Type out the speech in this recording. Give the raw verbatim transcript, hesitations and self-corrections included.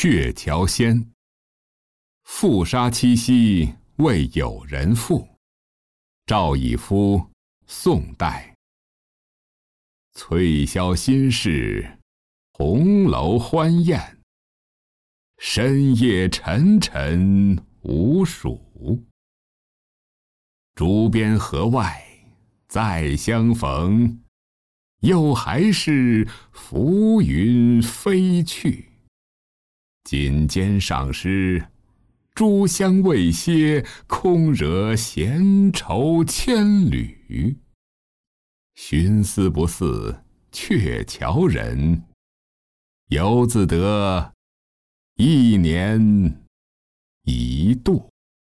鹊桥仙。负杀七夕为友人赋，赵以夫，宋代。翠箫新市，红楼欢宴，深夜沉沉无数。竹边河外再相逢，又还是浮云飞去。锦间上诗，珠香未歇，空惹闲愁千缕。寻思不似鹊桥人，犹自得一年一度。